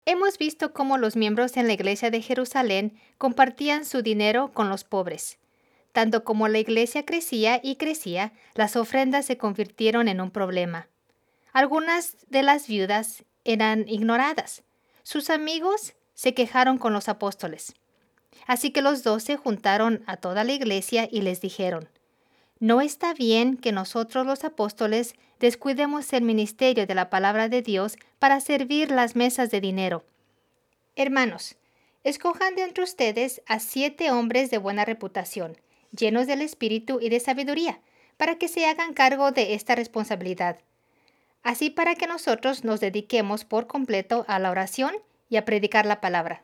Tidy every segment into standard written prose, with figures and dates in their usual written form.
Hemos visto cómo los miembros en la iglesia de Jerusalén compartían su dinero con los pobres. Tanto como la iglesia crecía y crecía, las ofrendas se convirtieron en un problema. Algunas de las viudas eran ignoradas. Sus amigos se quejaron con los apóstoles. Así que los 12 juntaron a toda la iglesia y les dijeron: no está bien que nosotros los apóstoles descuidemos el ministerio de la palabra de Dios para servir las mesas de dinero. Hermanos, escojan de entre ustedes a 7 hombres de buena reputación, llenos del espíritu y de sabiduría, para que se hagan cargo de esta responsabilidad. Así para que nosotros nos dediquemos por completo a la oración y a predicar la palabra.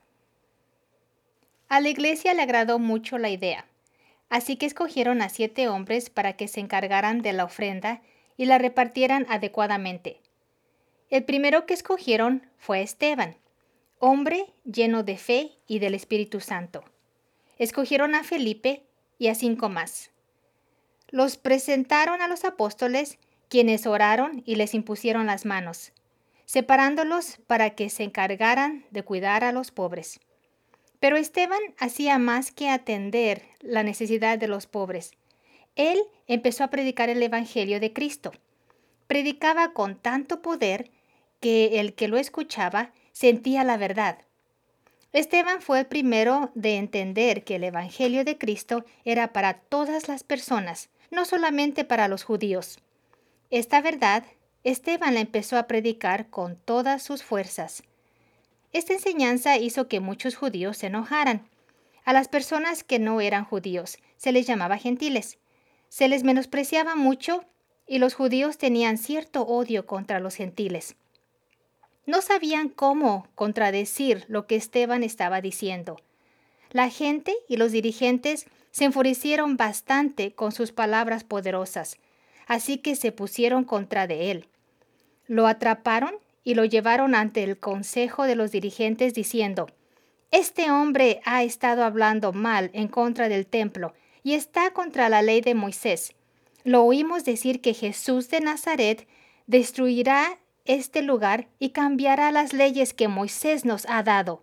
A la iglesia le agradó mucho la idea. Así que escogieron a 7 hombres para que se encargaran de la ofrenda y la repartieran adecuadamente. El primero que escogieron fue Esteban, hombre lleno de fe y del Espíritu Santo. Escogieron a Felipe y a 5 más. Los presentaron a los apóstoles, quienes oraron y les impusieron las manos, separándolos para que se encargaran de cuidar a los pobres. Pero Esteban hacía más que atender la necesidad de los pobres. Él empezó a predicar el Evangelio de Cristo. Predicaba con tanto poder que el que lo escuchaba sentía la verdad. Esteban fue el primero de entender que el Evangelio de Cristo era para todas las personas, no solamente para los judíos. Esta verdad, Esteban la empezó a predicar con todas sus fuerzas. Esta enseñanza hizo que muchos judíos se enojaran. A las personas que no eran judíos se les llamaba gentiles. Se les menospreciaba mucho y los judíos tenían cierto odio contra los gentiles. No sabían cómo contradecir lo que Esteban estaba diciendo. La gente y los dirigentes se enfurecieron bastante con sus palabras poderosas, así que se pusieron contra de él. Lo atraparon y lo llevaron ante el consejo de los dirigentes diciendo: este hombre ha estado hablando mal en contra del templo y está contra la ley de Moisés. Lo oímos decir que Jesús de Nazaret destruirá este lugar y cambiará las leyes que Moisés nos ha dado.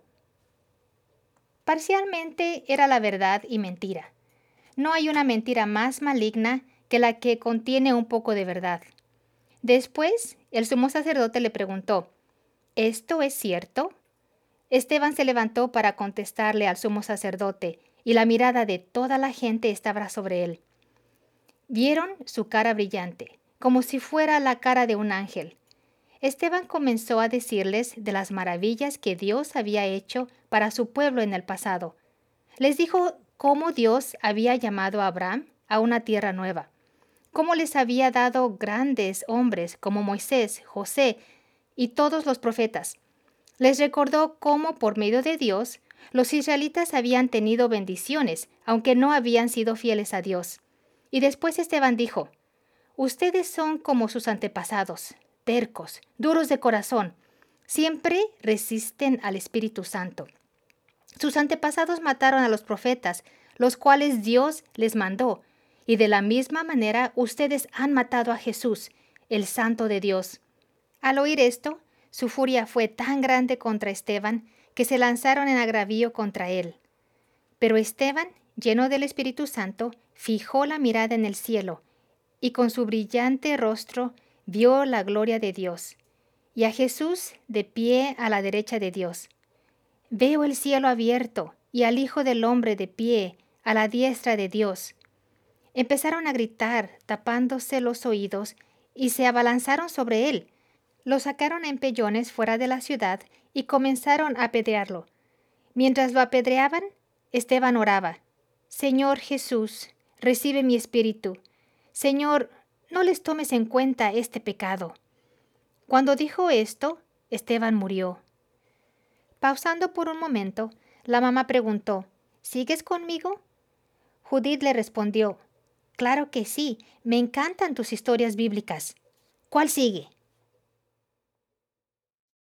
Parcialmente era la verdad y mentira. No hay una mentira más maligna que la que contiene un poco de verdad. Después, el sumo sacerdote le preguntó: ¿esto es cierto? Esteban se levantó para contestarle al sumo sacerdote, y la mirada de toda la gente estaba sobre él. Vieron su cara brillante, como si fuera la cara de un ángel. Esteban comenzó a decirles de las maravillas que Dios había hecho para su pueblo en el pasado. Les dijo cómo Dios había llamado a Abraham a una tierra nueva, cómo les había dado grandes hombres como Moisés, José y todos los profetas. Les recordó cómo por medio de Dios los israelitas habían tenido bendiciones, aunque no habían sido fieles a Dios. Y después Esteban dijo: ustedes son como sus antepasados, tercos, duros de corazón. Siempre resisten al Espíritu Santo. Sus antepasados mataron a los profetas, los cuales Dios les mandó, y de la misma manera ustedes han matado a Jesús, el Santo de Dios. Al oír esto, su furia fue tan grande contra Esteban que se lanzaron en agravio contra él. Pero Esteban, lleno del Espíritu Santo, fijó la mirada en el cielo, y con su brillante rostro vio la gloria de Dios, y a Jesús de pie a la derecha de Dios. Veo el cielo abierto y al Hijo del Hombre de pie a la diestra de Dios. Empezaron a gritar, tapándose los oídos, y se abalanzaron sobre él. Lo sacaron en pellones fuera de la ciudad y comenzaron a apedrearlo. Mientras lo apedreaban, Esteban oraba: Señor Jesús, recibe mi espíritu. Señor, no les tomes en cuenta este pecado. Cuando dijo esto, Esteban murió. Pausando por un momento, la mamá preguntó: ¿sigues conmigo? Judith le respondió: claro que sí, me encantan tus historias bíblicas. ¿Cuál sigue?